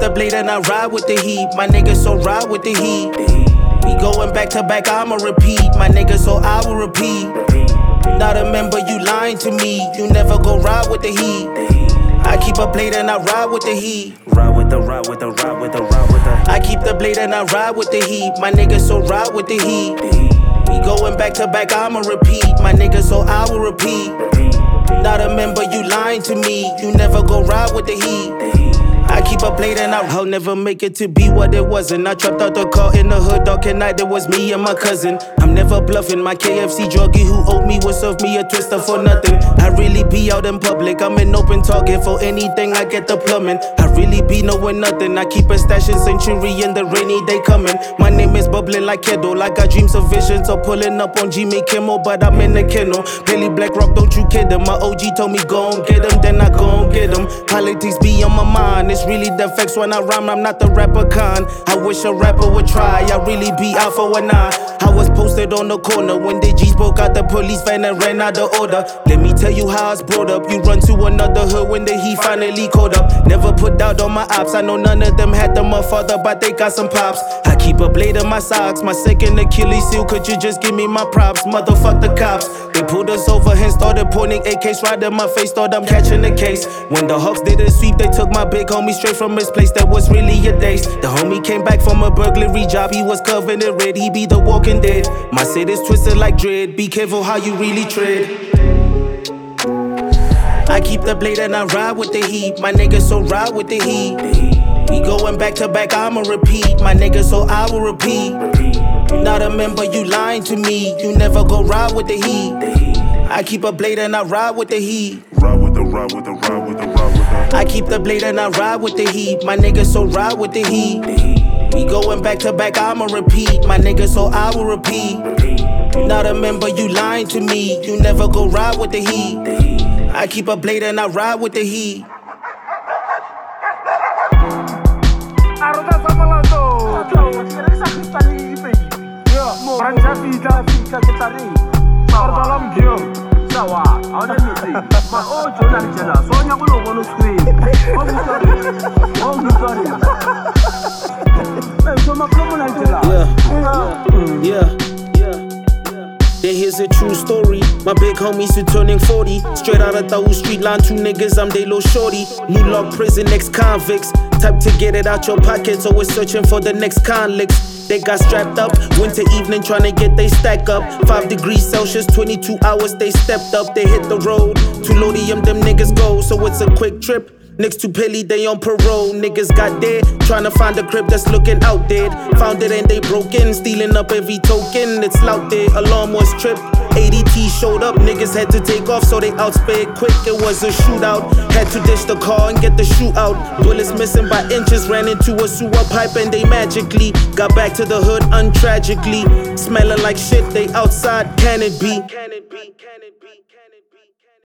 the blade and I ride with the heat. My niggas so ride with the heat. We going back to back, I'ma repeat. My niggas so I will repeat. Now remember you lying to me. You never go ride with the heat. I keep a blade and I ride with the heat. Ride with the. I keep the blade and I ride with the heat. My niggas so ride with the heat. We going back to back, I'ma repeat. My niggas so I will repeat. Now remember you lying to me. You never go ride with the heat. I keep a blade and I'll never make it to be what it wasn't. I trapped out the car in the hood, dark at night, it was me and my cousin. I'm never bluffing, my KFC druggie who owed me would serve me a twister for nothing. I really be out in public, I'm an open target for anything, I get the plumbing. I really be knowing nothing, I keep a stash in Century in the rainy day coming. My name is bubbling like Keddo, I got dreams of visions of pulling up on Jimmy Kimmel, but I'm in the kennel. Billy Black Rock, don't you kid him, my OG told me go and get him, then I go and get him. Politics be on my mind, it's really the facts when I rhyme, I'm not the rapper con. I wish a rapper would try, I really be out for an eye. I was posted on the corner when the G spoke out the police van and ran out of order. Let me tell you how I was brought up. You run to another hood when the heat finally caught up. Never put doubt on my ops, I know none of them had them a father, but they got some pops. I keep a blade in my socks, my second Achilles heel, could you just give me my props? Motherfuck the cops, they pulled us over and started pointing AKs right in my face, thought I'm catching the case. When the Hawks did a sweep, they took my big homie straight from his place, that was really a daze. The homie came back from a burglary job, he was covered in red, he be the walking dead. My city's twisted like dread, be careful how you really tread. I keep the blade and I ride with the heat, my niggas so ride with the heat. We going back to back, I'ma repeat, my niggas so I will repeat. Now remember you lying to me, you never go ride with the heat. I keep a blade and I ride with the heat. Ride with the. I keep the blade and I ride with the heat. My niggas so ride with the heat. We going back to back, I'ma repeat. My niggas so I will repeat. Now remember you lying to me. You never go ride with the heat. I keep a blade and I ride with the heat. Sawa, awona misi. Ma o jona njela, so nya kulo ngono screen. Yeah. Then here's a true story. My big homies who turning 40. Straight out of Tahu Street line, 2 niggas, I'm they low shorty. New Lock prison, ex-convicts. Type to get it out your pockets, always searching for the next conflicts. They got strapped up, winter evening trying to get they stack up. 5 degrees Celsius, 22 hours they stepped up. They hit the road, to Lodium them niggas go. So it's a quick trip, next to Pelly they on parole. Niggas got dead, trying to find a crib that's looking outdated. Found it and they broke in, stealing up every token. It's loud there, alarm was tripped. ADT showed up, niggas had to take off, so they outsped quick. It was a shootout, had to ditch the car and get the shoot out. Bullets missing by inches, ran into a sewer pipe and they magically got back to the hood untragically. Smelling like shit, they outside, can it be?